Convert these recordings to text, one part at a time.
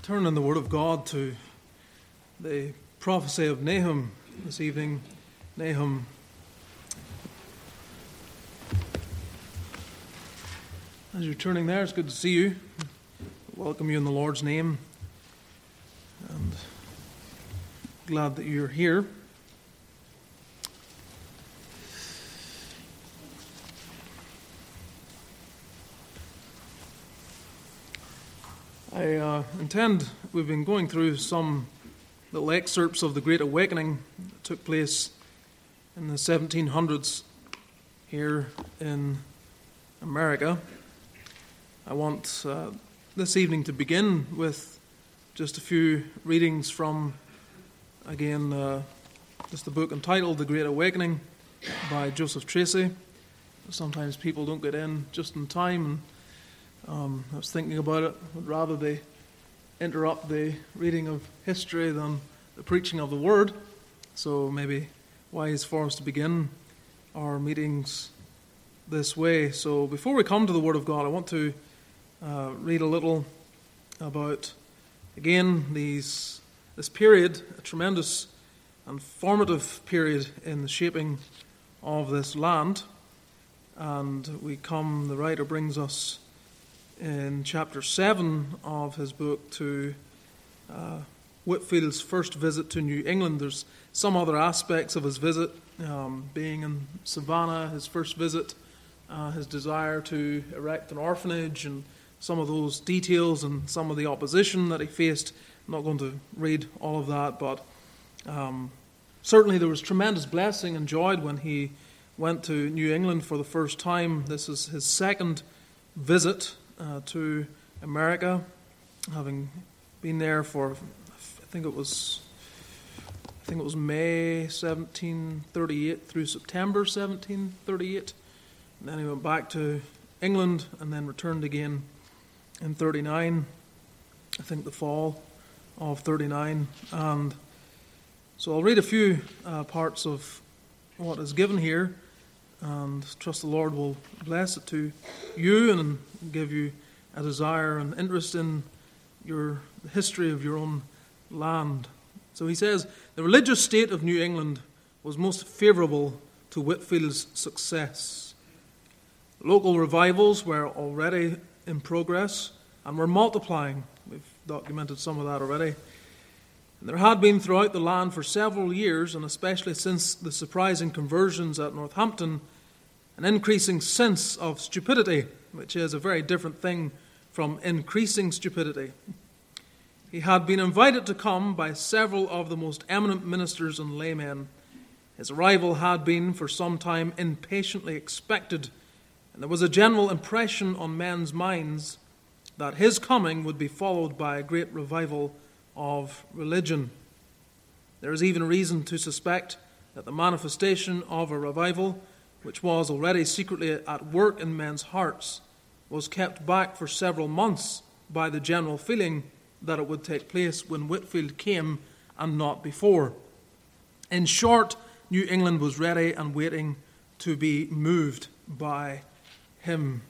Turn in the Word of God to the prophecy of Nahum this evening. Nahum as you're turning there, it's good to see you. Welcome you in the Lord's name, and glad that you're here. We've been going through some little excerpts of the Great Awakening that took place in the 1700s here in America. I want this evening to begin with just a few readings from, again, just the book entitled The Great Awakening by Joseph Tracy. Sometimes people don't get in just in time, and I was thinking about it. I'd rather they interrupt the reading of history than the preaching of the Word. So maybe wise for us to begin our meetings this way. So before we come to the Word of God, I want to read a little about, again, this period, a tremendous and formative period in the shaping of this land. And the writer brings us in chapter 7 of his book to Whitfield's first visit to New England. There's some other aspects of his visit, being in Savannah, his first visit, his desire to erect an orphanage, and some of those details and some of the opposition that he faced. I'm not going to read all of that, but certainly there was tremendous blessing enjoyed when he went to New England for the first time. This is his second visit to America, having been there for, I think it was May 1738 through September 1738, and then he went back to England and then returned again in 39, I think the fall of 39. And so I'll read a few parts of what is given here, and trust the Lord will bless it to you and give you a desire and interest in the history of your own land. So he says, the religious state of New England was most favorable to Whitfield's success. Local revivals were already in progress and were multiplying. We've documented some of that already. And there had been throughout the land for several years, and especially since the surprising conversions at Northampton, an increasing sense of stupidity, which is a very different thing from increasing stupidity. He had been invited to come by several of the most eminent ministers and laymen. His arrival had been for some time impatiently expected, and there was a general impression on men's minds that his coming would be followed by a great revival of religion. There is even reason to suspect that the manifestation of a revival, which was already secretly at work in men's hearts, was kept back for several months by the general feeling that it would take place when Whitfield came and not before. In short, New England was ready and waiting to be moved by him.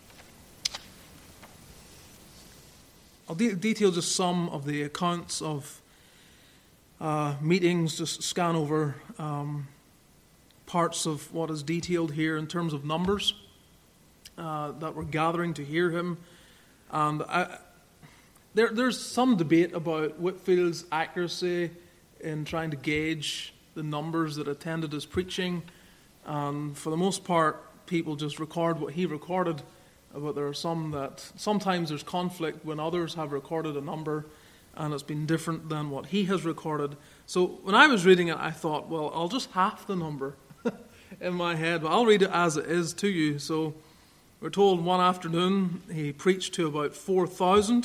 I'll detail just some of the accounts of meetings, just scan over parts of what is detailed here in terms of numbers that were gathering to hear him. And there's some debate about Whitfield's accuracy in trying to gauge the numbers that attended his preaching. And for the most part, people just record what he recorded. But there are some that sometimes there's conflict when others have recorded a number and it's been different than what he has recorded. So when I was reading it, I thought, well, I'll just half the number in my head, but I'll read it as it is to you. So we're told one afternoon he preached to about 4,000.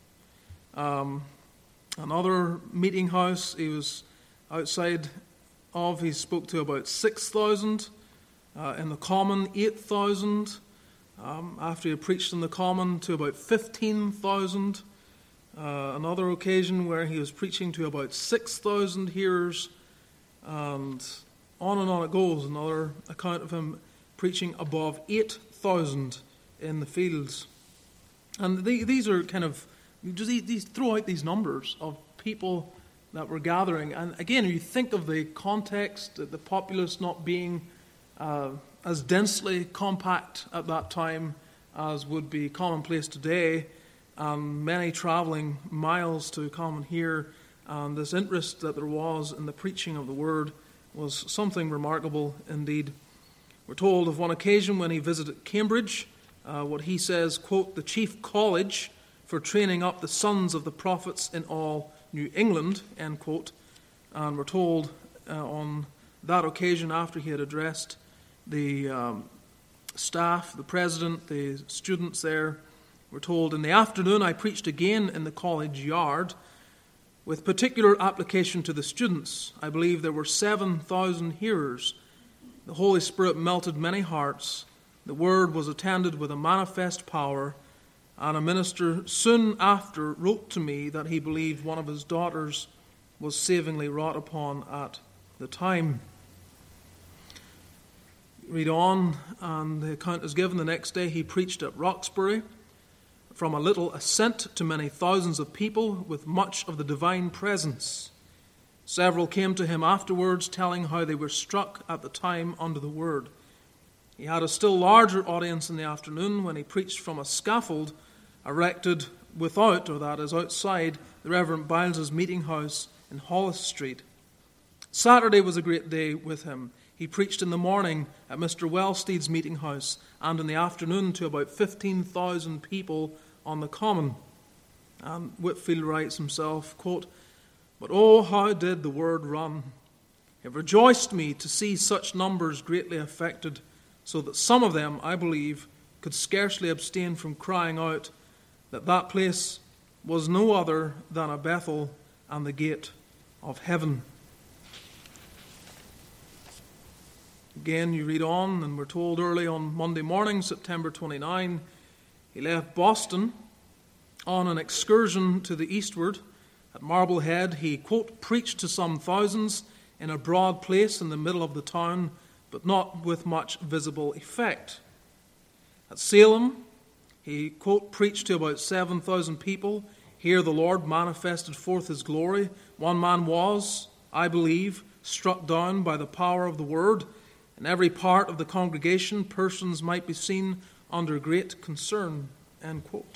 Another meeting house he was outside of, he spoke to about 6,000. In the common, 8,000. After he preached in the common, to about 15,000. Another occasion where he was preaching to about 6,000 hearers, and on it goes. Another account of him preaching above 8,000 in the fields. And these are kind of You just throw out these numbers of people that were gathering. And again, you think of the context, the populace not being as densely compact at that time as would be commonplace today, many traveling miles to come and hear, and this interest that there was in the preaching of the word was something remarkable indeed. We're told of one occasion when he visited Cambridge, what he says, quote, the chief college for training up the sons of the prophets in all New England, end quote. And we're told on that occasion, after he had addressed the staff, the president, the students there, we're told, in the afternoon I preached again in the college yard with particular application to the students. I believe there were 7,000 hearers. The Holy Spirit melted many hearts. The word was attended with a manifest power, and a minister soon after wrote to me that he believed one of his daughters was savingly wrought upon at the time. Read on, and the account is given. The next day he preached at Roxbury. From a little ascent to many thousands of people with much of the divine presence. Several came to him afterwards, telling how they were struck at the time under the word. He had a still larger audience in the afternoon when he preached from a scaffold erected without, or that is outside, the Reverend Biles's meeting house in Hollis Street. Saturday was a great day with him. He preached in the morning at Mr. Wellsteed's meeting house, and in the afternoon to about 15,000 people on the common. And Whitefield writes himself, quote, but oh, how did the word run! It rejoiced me to see such numbers greatly affected, so that some of them, I believe, could scarcely abstain from crying out that that place was no other than a Bethel and the gate of heaven. Again, you read on, and we're told early on Monday morning, September 29, he left Boston on an excursion to the eastward. At Marblehead, he, quote, preached to some thousands in a broad place in the middle of the town, but not with much visible effect. At Salem, he, quote, preached to about 7,000 people. Here the Lord manifested forth his glory. One man was, I believe, struck down by the power of the word. In every part of the congregation, persons might be seen under great concern, end quote.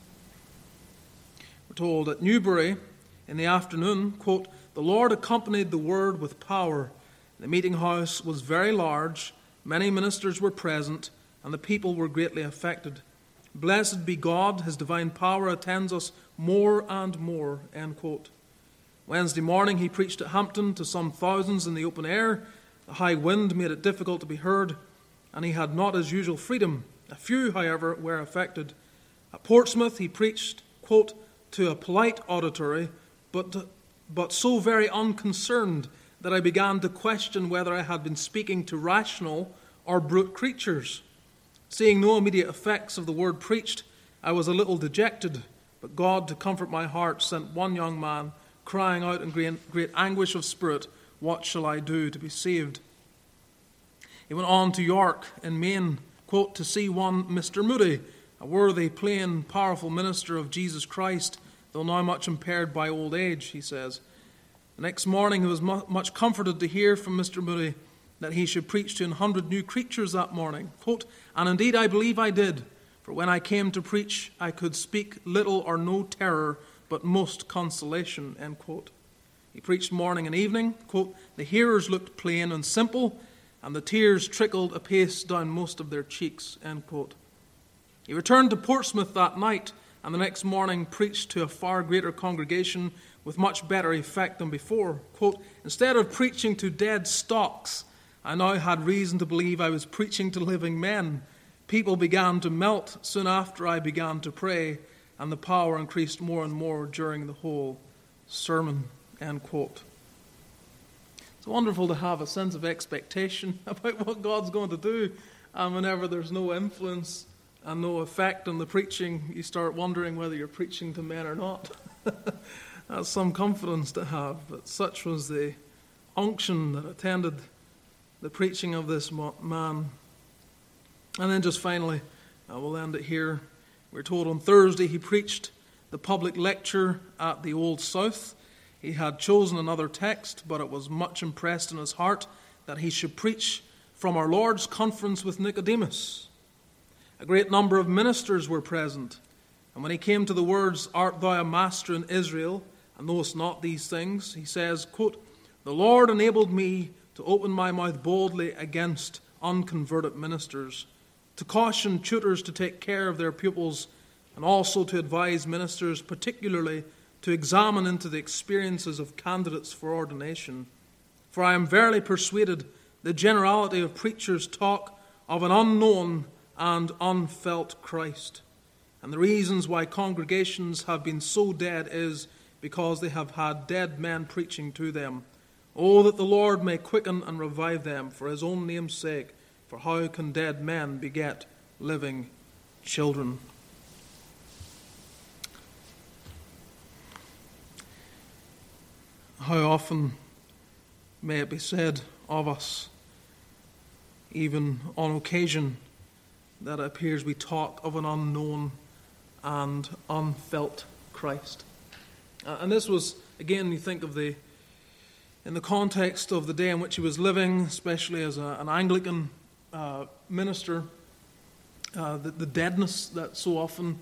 We're told at Newbury in the afternoon, quote, the Lord accompanied the word with power. The meeting house was very large, many ministers were present, and the people were greatly affected. Blessed be God, his divine power attends us more and more, end quote. Wednesday morning he preached at Hampton to some thousands in the open air. The high wind made it difficult to be heard, and he had not his usual freedom. A few, however, were affected. At Portsmouth he preached, quote, to a polite auditory, but so very unconcerned that I began to question whether I had been speaking to rational or brute creatures. Seeing no immediate effects of the word preached, I was a little dejected, but God, to comfort my heart, sent one young man crying out in great anguish of spirit, what shall I do to be saved? He went on to York in Maine, quote, to see one Mr. Moody, a worthy, plain, powerful minister of Jesus Christ, though now much impaired by old age, he says. The next morning he was much comforted to hear from Mr. Moody that he should preach to 100 new creatures that morning. Quote, and indeed I believe I did, for when I came to preach I could speak little or no terror, but most consolation, end quote. He preached morning and evening. Quote, the hearers looked plain and simple, and the tears trickled apace down most of their cheeks, end quote. He returned to Portsmouth that night, and the next morning preached to a far greater congregation with much better effect than before. Quote, instead of preaching to dead stocks, I now had reason to believe I was preaching to living men. People began to melt soon after I began to pray, and the power increased more and more during the whole sermon, end quote. It's wonderful to have a sense of expectation about what God's going to do, and whenever there's no influence and no effect on the preaching, you start wondering whether you're preaching to men or not. That's some confidence to have, but such was the unction that attended the preaching of this man. And then just finally, we'll end it here. We're told on Thursday he preached the public lecture at the Old South. He had chosen another text, but it was much impressed in his heart that he should preach from our Lord's conference with Nicodemus. A great number of ministers were present, and when he came to the words, "Art thou a master in Israel, and knowest not these things?" he says, quote, "The Lord enabled me to open my mouth boldly against unconverted ministers, to caution tutors to take care of their pupils, and also to advise ministers particularly to examine into the experiences of candidates for ordination. For I am verily persuaded the generality of preachers talk of an unknown and unfelt Christ. And the reasons why congregations have been so dead is because they have had dead men preaching to them. Oh, that the Lord may quicken and revive them for his own name's sake. For how can dead men beget living children?" How often may it be said of us, even on occasion, that it appears we talk of an unknown and unfelt Christ. And this was, again, you think of in the context of the day in which he was living, especially as an Anglican minister, the deadness that so often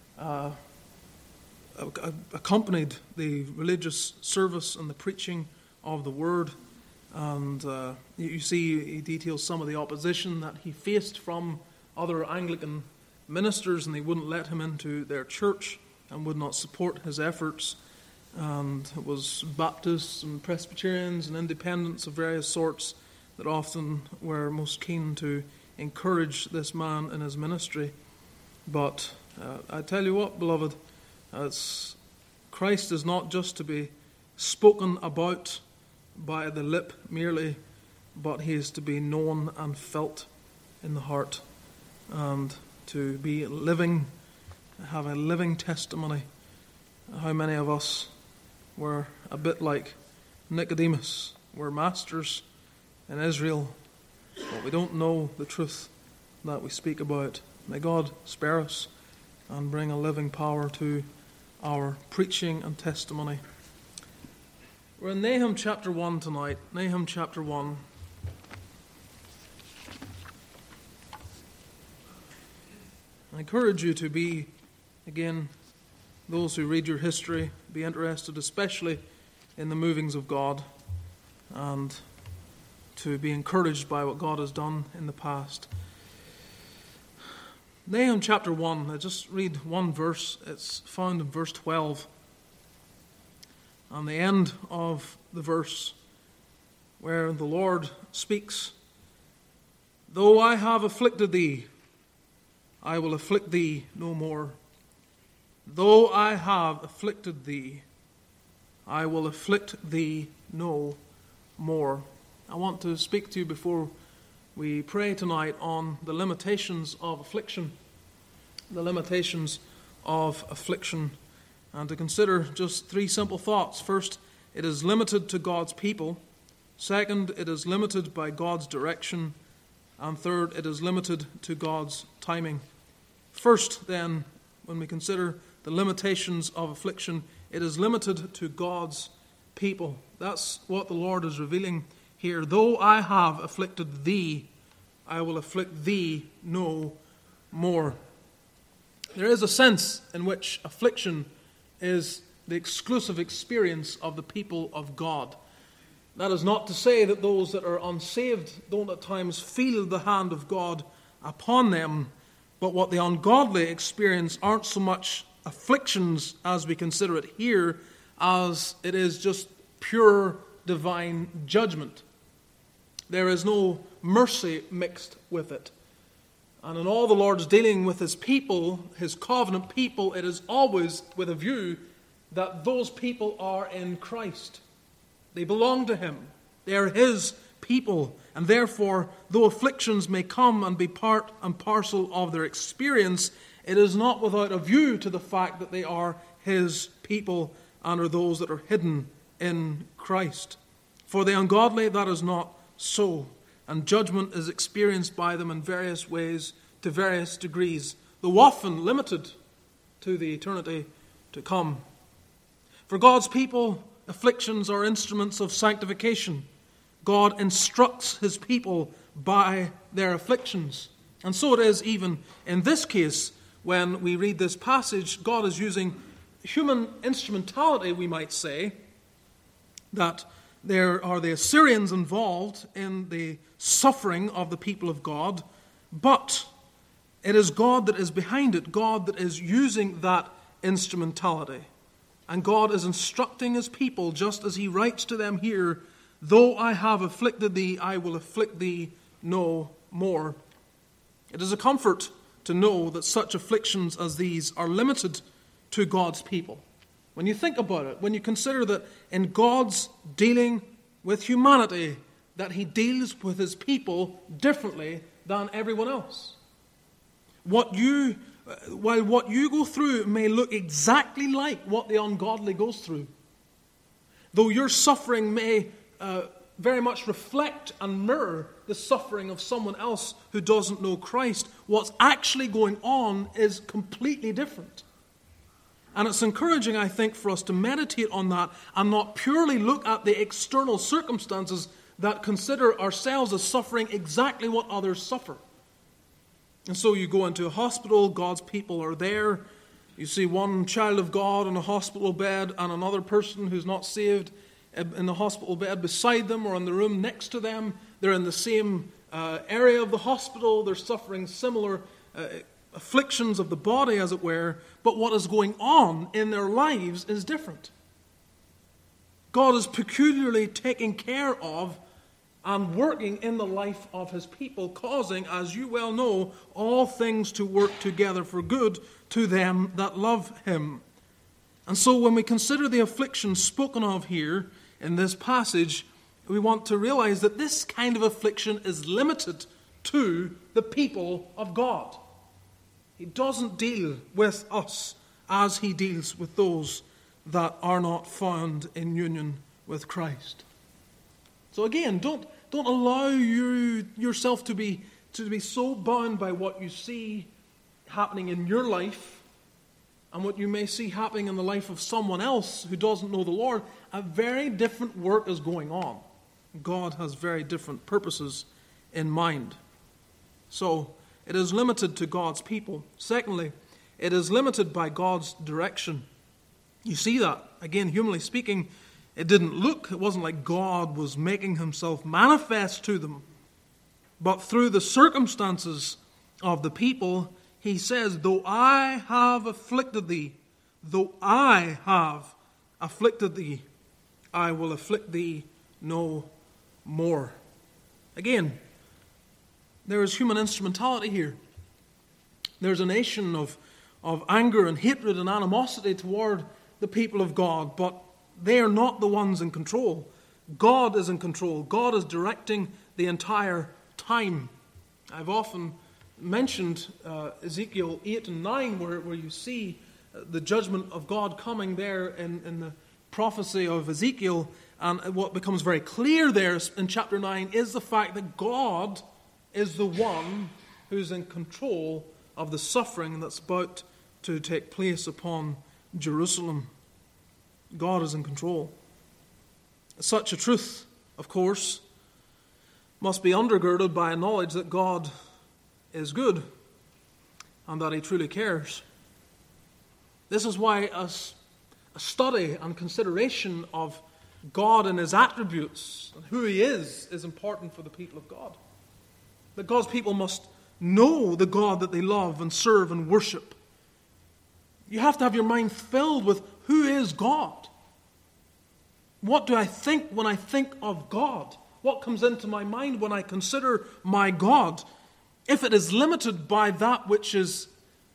accompanied the religious service and the preaching of the word. And you see he details some of the opposition that he faced from other Anglican ministers, and they wouldn't let him into their church and would not support his efforts. And it was Baptists and Presbyterians and independents of various sorts that often were most keen to encourage this man in his ministry. But I tell you what, beloved, Christ is not just to be spoken about by the lip merely, but he is to be known and felt in the heart, and to be living, have a living testimony. How many of us were a bit like Nicodemus? We're masters in Israel, but we don't know the truth that we speak about. May God spare us and bring a living power to our preaching and testimony. We're in Nahum chapter 1 tonight. Nahum chapter 1. I encourage you to be, again, those who read your history, be interested especially in the movings of God, and to be encouraged by what God has done in the past. Nahum chapter 1, I just read one verse. It's found in verse 12. On the end of the verse, where the Lord speaks, "Though I have afflicted thee, I will afflict thee no more. Though I have afflicted thee, I will afflict thee no more." I want to speak to you before we pray tonight on the limitations of affliction. The limitations of affliction. And to consider just three simple thoughts. First, it is limited to God's people. Second, it is limited by God's direction. And third, it is limited to God's timing. First, then, when we consider the limitations of affliction, it is limited to God's people. That's what the Lord is revealing here. Though I have afflicted thee, I will afflict thee no more. There is a sense in which affliction is the exclusive experience of the people of God. That is not to say that those that are unsaved don't at times feel the hand of God upon them, but what the ungodly experience aren't so much afflictions as we consider it here, as it is just pure divine judgment. There is no mercy mixed with it. And in all the Lord's dealing with his people, his covenant people, it is always with a view that those people are in Christ. They belong to him. They are his people. And therefore, though afflictions may come and be part and parcel of their experience, it is not without a view to the fact that they are his people and are those that are hidden in Christ. For the ungodly, that is not so. And judgment is experienced by them in various ways, to various degrees, though often limited to the eternity to come. For God's people, afflictions are instruments of sanctification. God instructs his people by their afflictions. And so it is even in this case when we read this passage. God is using human instrumentality, we might say, that there are the Assyrians involved in the suffering of the people of God, but it is God that is behind it, God that is using that instrumentality. And God is instructing his people, just as he writes to them here, "Though I have afflicted thee, I will afflict thee no more." It is a comfort to know that such afflictions as these are limited to God's people. When you think about it, when you consider that in God's dealing with humanity, that he deals with his people differently than everyone else. While what you go through may look exactly like what the ungodly goes through, though your suffering may very much reflect and mirror the suffering of someone else who doesn't know Christ, what's actually going on is completely different. And it's encouraging, I think, for us to meditate on that and not purely look at the external circumstances that consider ourselves as suffering exactly what others suffer. And so you go into a hospital, God's people are there. You see one child of God on a hospital bed and another person who's not saved in the hospital bed beside them or in the room next to them. They're in the same area of the hospital. They're suffering similar afflictions of the body, as it were. But what is going on in their lives is different. God is peculiarly taking care of and working in the life of his people, causing, as you well know, all things to work together for good to them that love him. And so when we consider the affliction spoken of here in this passage, we want to realize that this kind of affliction is limited to the people of God. He doesn't deal with us as he deals with those that are not found in union with Christ. So again, don't allow yourself to be so bound by what you see happening in your life and what you may see happening in the life of someone else who doesn't know the Lord. A very different work is going on. God has very different purposes in mind. So it is limited to God's people. Secondly, it is limited by God's direction. You see that, again, humanly speaking, it wasn't like God was making himself manifest to them. But through the circumstances of the people, he says, "Though I have afflicted thee, I will afflict thee no more." Again, there is human instrumentality here. There's a nation of anger and hatred and animosity toward the people of God, but they are not the ones in control. God is in control. God is directing the entire time. I've often mentioned Ezekiel 8 and 9, where you see the judgment of God coming there in the prophecy of Ezekiel. And what becomes very clear there in chapter 9 is the fact that God is the one who's in control of the suffering that's about to take place upon Jerusalem. God is in control. Such a truth, of course, must be undergirded by a knowledge that God is good and that he truly cares. This is why a study and consideration of God and his attributes and who he is important for the people of God. That God's people must know the God that they love and serve and worship. You have to have your mind filled with who is God. What do I think when I think of God? What comes into my mind when I consider my God? If it is limited by that which is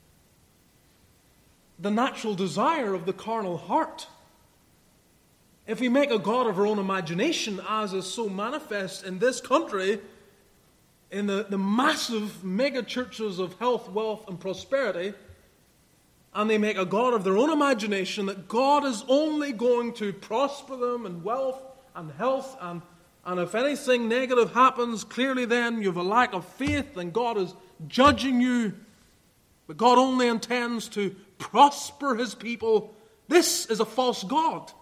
the natural desire of the carnal heart, if we make a God of our own imagination, as is so manifest in this country, in the massive mega churches of health, wealth, and prosperity, and they make a God of their own imagination, that God is only going to prosper them in wealth and health, and if anything negative happens, clearly then you have a lack of faith and God is judging you. But God only intends to prosper his people This is a false god.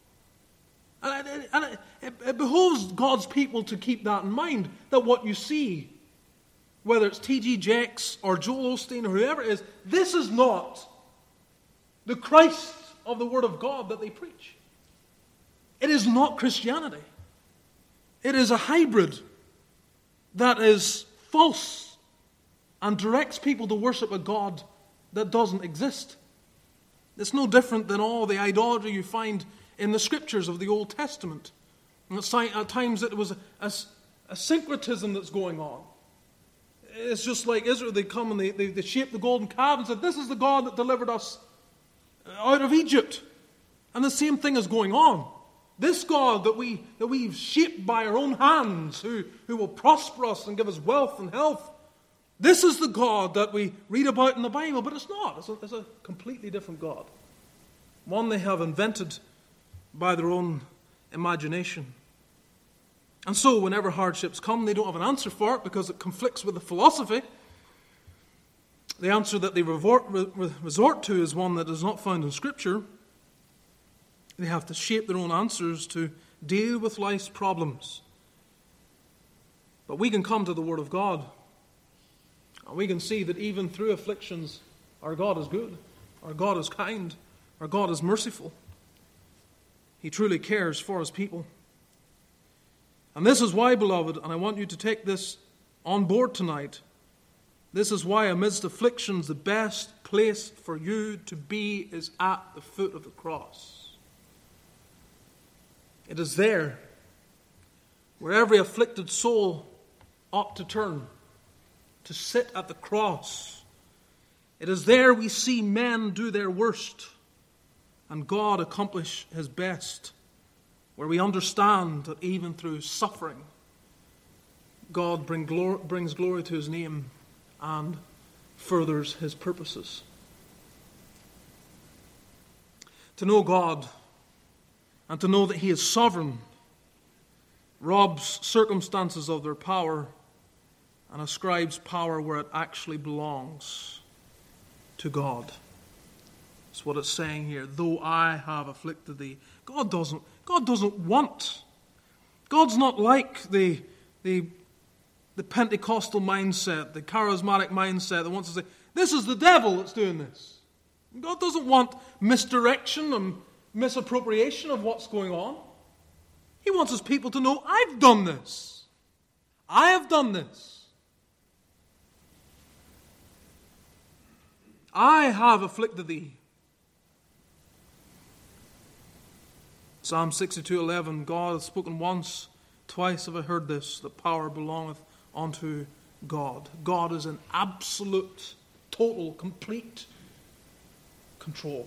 And it behoves God's people to keep that in mind, that what you see, whether it's T.G. Jakes or Joel Osteen or whoever it is, this is not the Christ of the Word of God that they preach. It is not Christianity. It is a hybrid that is false and directs people to worship a God that doesn't exist. It's no different than all the idolatry you find in the Scriptures of the Old Testament. And at times it was a syncretism that's going on. It's just like Israel, they come and they shape the golden calf and said, this is the God that delivered us out of Egypt. And the same thing is going on. This God that we've shaped by our own hands, who will prosper us and give us wealth and health, this is the God that we read about in the Bible, but it's not. It's a completely different God. One they have invented by their own imagination. And so whenever hardships come, they don't have an answer for it because it conflicts with the philosophy. The answer that they resort to is one that is not found in Scripture. They have to shape their own answers to deal with life's problems. But we can come to the Word of God, and we can see that even through afflictions, our God is good, our God is kind, our God is merciful. He truly cares for His people. And this is why, beloved, and I want you to take this on board tonight, this is why amidst afflictions the best place for you to be is at the foot of the cross. It is there where every afflicted soul ought to turn, to sit at the cross. It is there we see men do their worst and God accomplish His best, where we understand that even through suffering, God brings glory to His name and furthers His purposes. To know God and to know that He is sovereign robs circumstances of their power and ascribes power where it actually belongs to God. That's what it's saying here. Though I have afflicted thee. God doesn't want. God's not like the Pentecostal mindset, the charismatic mindset that wants to say, this is the devil that's doing this. God doesn't want misdirection and misappropriation of what's going on. He wants His people to know, I've done this. I have done this. I have afflicted thee. Psalm 62:11, God hath spoken once, twice have I heard this, that power belongeth unto God. God is in absolute, total, complete control.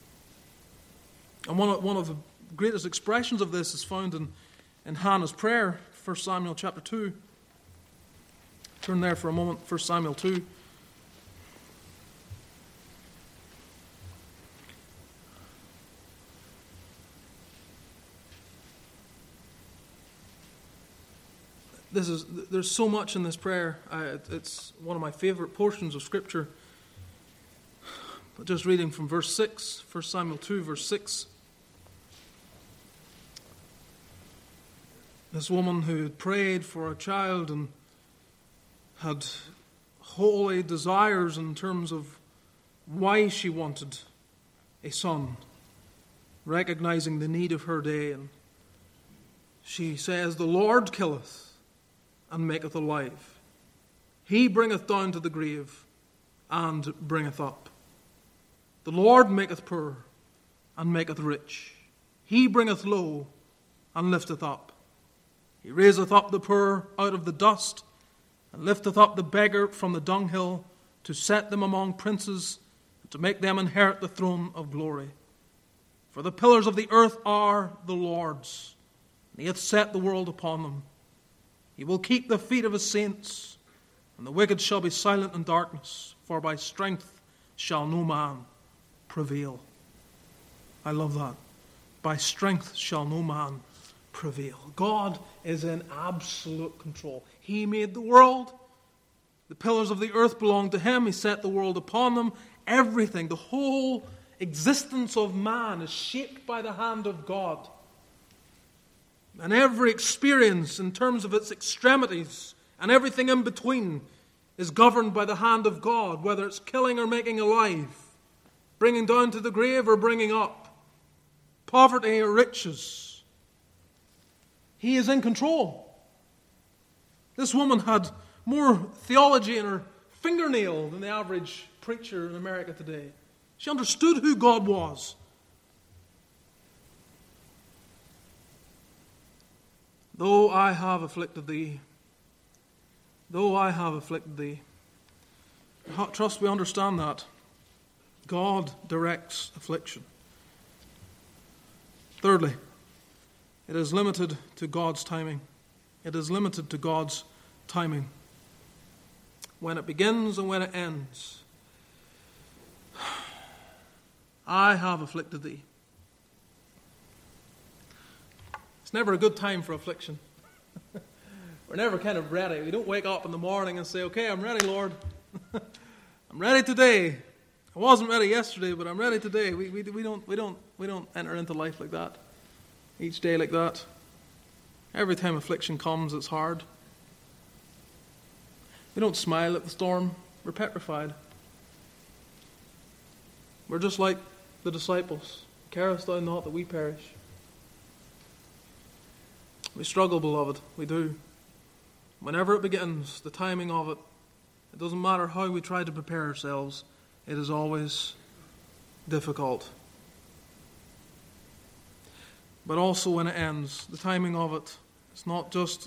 And one of the greatest expressions of this is found in Hannah's prayer, 1 Samuel chapter 2. Turn there for a moment, 1 Samuel 2. There's so much in this prayer. It's one of my favorite portions of Scripture. But just reading from verse 6, 1 Samuel 2, verse 6. This woman who had prayed for a child and had holy desires in terms of why she wanted a son, recognizing the need of her day. And she says, the Lord killeth and maketh alive. He bringeth down to the grave and bringeth up. The Lord maketh poor and maketh rich. He bringeth low and lifteth up. He raiseth up the poor out of the dust and lifteth up the beggar from the dunghill, to set them among princes and to make them inherit the throne of glory. For the pillars of the earth are the Lord's, and He hath set the world upon them. He will keep the feet of His saints, and the wicked shall be silent in darkness, for by strength shall no man prevail. I love that. By strength shall no man prevail. God is in absolute control. He made the world. The pillars of the earth belong to Him. He set the world upon them. Everything, the whole existence of man is shaped by the hand of God. And every experience in terms of its extremities and everything in between is governed by the hand of God, whether it's killing or making alive, bringing down to the grave or bringing up, poverty or riches. He is in control. This woman had more theology in her fingernail than the average preacher in America today. She understood who God was. Though I have afflicted thee, I trust we understand that. God directs affliction. Thirdly, it is limited to God's timing. It is limited to God's timing. When it begins and when it ends. I have afflicted thee. It's never a good time for affliction. We're never kind of ready. We don't wake up in the morning and say, okay, I'm ready, Lord. I'm ready today. I wasn't ready yesterday, but I'm ready today. We don't enter into life like that. Each day like that. Every time affliction comes, it's hard. We don't smile at the storm. We're petrified. We're just like the disciples. Carest thou not that we perish? We struggle, beloved. We do. Whenever it begins, the timing of it, it doesn't matter how we try to prepare ourselves, it is always difficult. But also when it ends, the timing of it, it's not just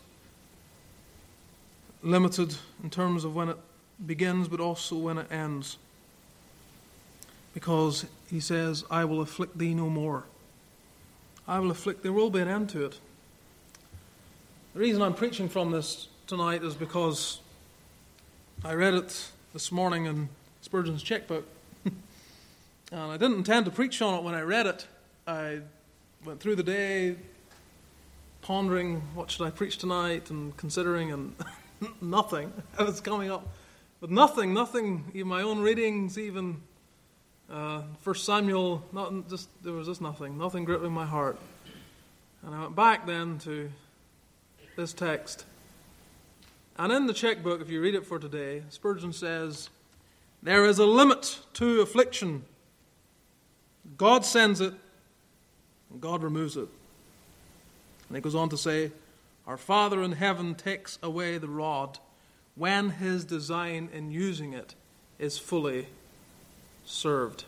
limited in terms of when it begins, but also when it ends. Because he says, I will afflict thee no more. I will afflict, there will be an end to it. The reason I'm preaching from this tonight is because I read it this morning in Spurgeon's checkbook. And I didn't intend to preach on it when I read it. I went through the day pondering what should I preach tonight and considering, and nothing. I was coming up with nothing, even my own readings, even 1 Samuel, there was just nothing gripping my heart. And I went back then to this text. And in the checkbook, if you read it for today, Spurgeon says, there is a limit to affliction. God sends it, and God removes it. And he goes on to say, our Father in heaven takes away the rod when his design in using it is fully served.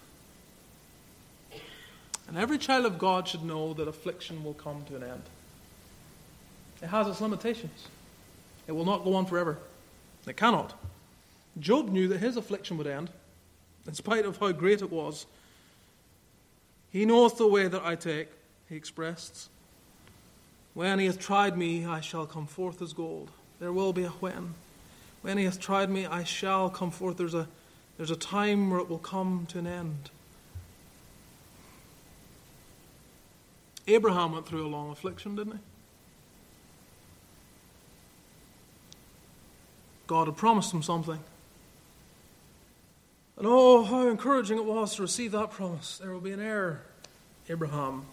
And every child of God should know that affliction will come to an end. It has its limitations. It will not go on forever. It cannot. Job knew that his affliction would end, in spite of how great it was. He knoweth the way that I take, he expressed. When he hath tried me, I shall come forth as gold. There will be a when. When he hath tried me, I shall come forth. There's a time where it will come to an end. Abraham went through a long affliction, didn't he? God had promised him something. And oh, how encouraging it was to receive that promise. There will be an heir, Abraham.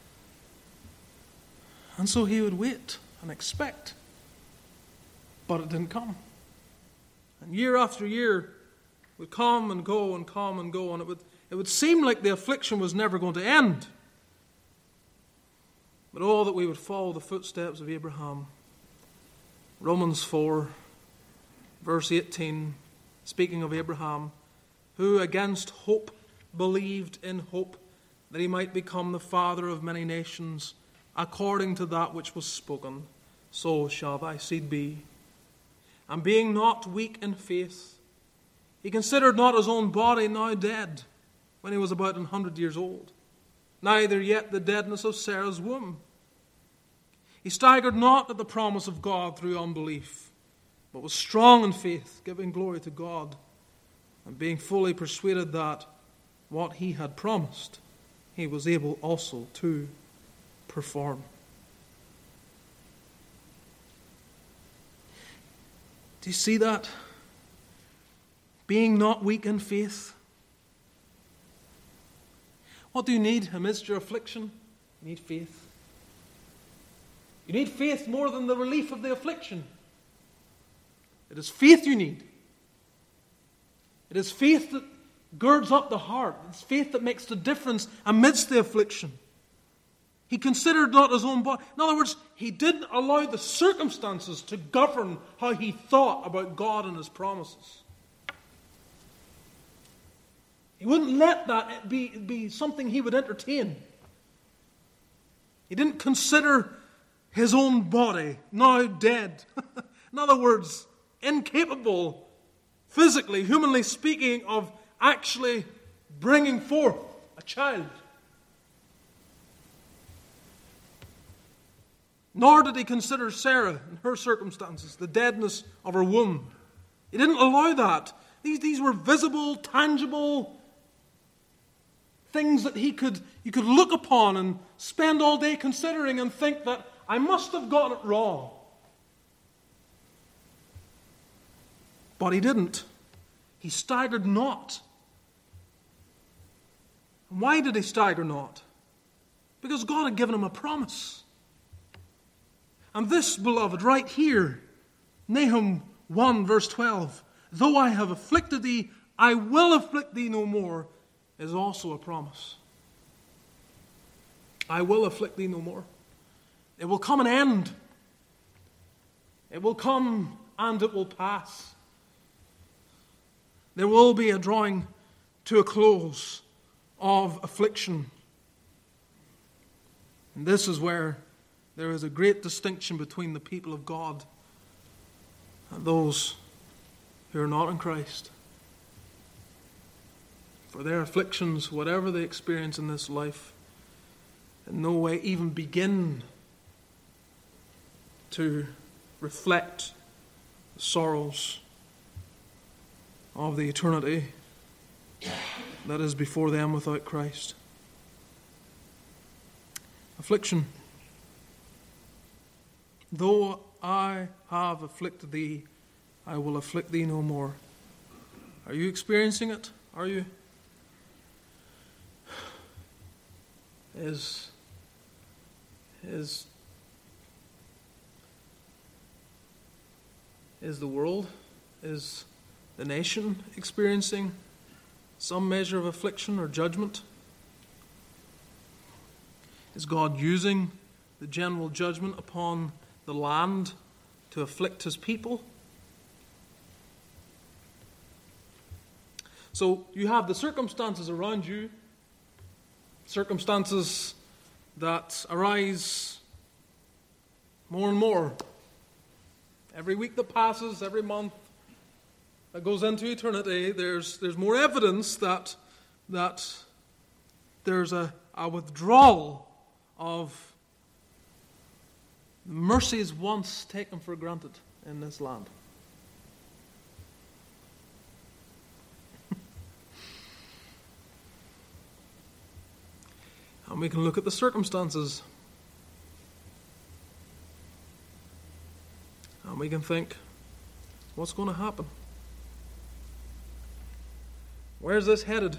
And so he would wait and expect. But it didn't come. And year after year would come and go and come and go. And it would seem like the affliction was never going to end. But oh, that we would follow the footsteps of Abraham. Romans 4, verse 18, speaking of Abraham, who against hope believed in hope that he might become the father of many nations, according to that which was spoken, so shall thy seed be. And being not weak in faith, he considered not his own body now dead, when he was about 100 years old, neither yet the deadness of Sarah's womb. He staggered not at the promise of God through unbelief, but was strong in faith, giving glory to God, and being fully persuaded that what he had promised, he was able also to perform. Do you see that? Being not weak in faith. What do you need amidst your affliction? You need faith. You need faith more than the relief of the affliction. It is faith you need. It is faith that girds up the heart. It's faith that makes the difference amidst the affliction. He considered not his own body. In other words, he didn't allow the circumstances to govern how he thought about God and his promises. He wouldn't let that be something he would entertain. He didn't consider his own body, now dead. In other words, incapable, physically, humanly speaking, of actually bringing forth a child. Nor did he consider Sarah and her circumstances, the deadness of her womb. He didn't allow that. These were visible, tangible things that you could look upon and spend all day considering and think that I must have got it wrong. But he didn't. He staggered not. And why did he stagger not? Because God had given him a promise. And this, beloved, right here, Nahum 1 verse 12, though I have afflicted thee, I will afflict thee no more, is also a promise. I will afflict thee no more. It will come an end. It will come and it will pass. There will be a drawing to a close of affliction. And this is where there is a great distinction between the people of God and those who are not in Christ. For their afflictions, whatever they experience in this life, in no way even begin to reflect the sorrows of the eternity that is before them without Christ. Affliction. Though I have afflicted thee, I will afflict thee no more. Are you experiencing it? Are you? Is the world, is the nation experiencing some measure of affliction or judgment? Is God using the general judgment upon the land to afflict his people? So you have the circumstances around you, circumstances that arise more and more. Every week that passes, every month that goes into eternity, there's more evidence that there's a withdrawal of mercies once taken for granted in this land. And we can look at the circumstances. And we can think, what's going to happen? Where's this headed?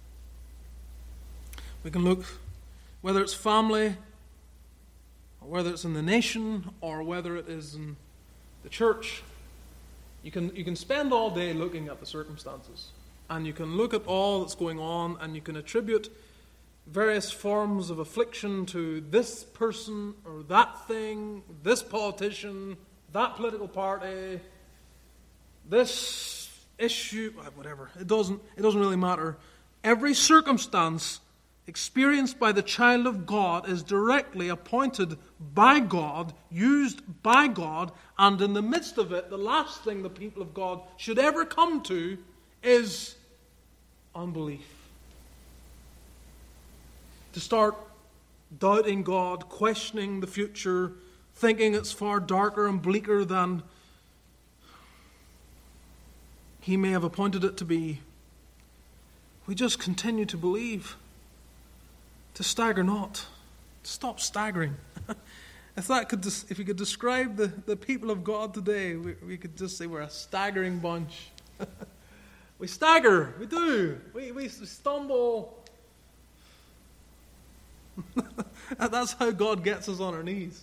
We can look, whether it's family, or whether it's in the nation, or whether it is in the church. You can spend all day looking at the circumstances. And you can look at all that's going on, and you can attribute various forms of affliction to this person or that thing, this politician, that political party, this issue, whatever. It doesn't really matter. Every circumstance experienced by the child of God is directly appointed by God, used by God, and in the midst of it, the last thing the people of God should ever come to is unbelief. To start doubting God, questioning the future, thinking it's far darker and bleaker than He may have appointed it to be. We just continue to believe. To stagger not. Stop staggering. If you could describe the people of God today, we could just say we're a staggering bunch. We stagger. We do. We stumble. That's how God gets us on our knees.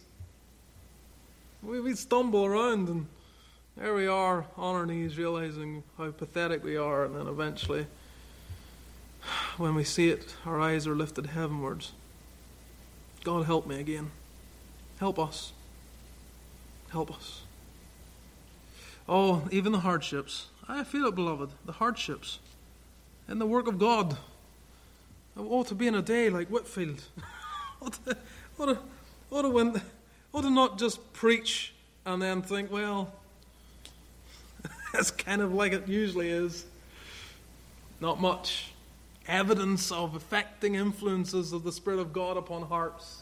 We stumble around, and there we are on our knees, realizing how pathetic we are, and then eventually, when we see it, our eyes are lifted heavenwards. God, help me again. Help us. Help us. Oh, even the hardships. I feel it, beloved. The hardships in the work of God. Oh, to be in a day like Whitefield. Oh, to not just preach and then think, well, that's kind of like it usually is. Not much evidence of affecting influences of the Spirit of God upon hearts.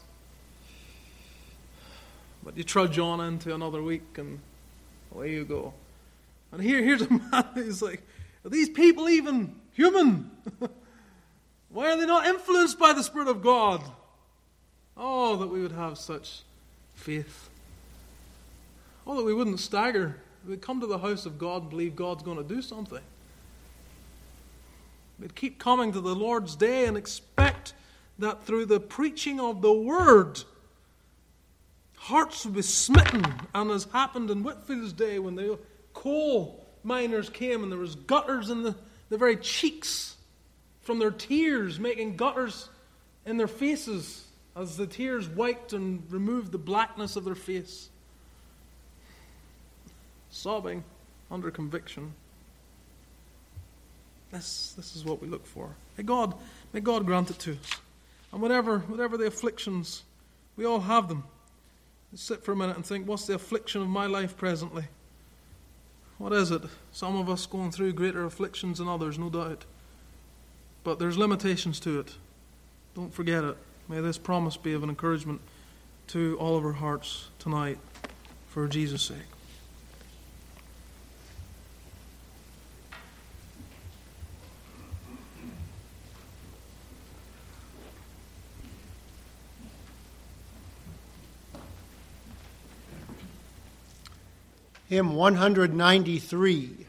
But you trudge on into another week and away you go. And here's a man who's like, are these people even human? Why are they not influenced by the Spirit of God? Oh, that we would have such faith. Oh, that we wouldn't stagger. We'd come to the house of God and believe God's going to do something. We'd keep coming to the Lord's Day and expect that through the preaching of the Word, hearts would be smitten, and as happened in Whitefield's day when the coal miners came and there was gutters in the very cheeks from their tears, making gutters in their faces as the tears wiped and removed the blackness of their face. Sobbing under conviction. This is what we look for. May God grant it to us. And whatever the afflictions, we all have them. Let's sit for a minute and think, what's the affliction of my life presently? What is it? Some of us going through greater afflictions than others, no doubt. But there's limitations to it. Don't forget it. May this promise be of an encouragement to all of our hearts tonight for Jesus' sake. Hymn 193.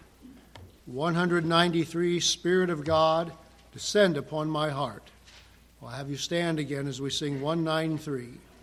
193, Spirit of God, descend upon my heart. I'll have you stand again as we sing 193.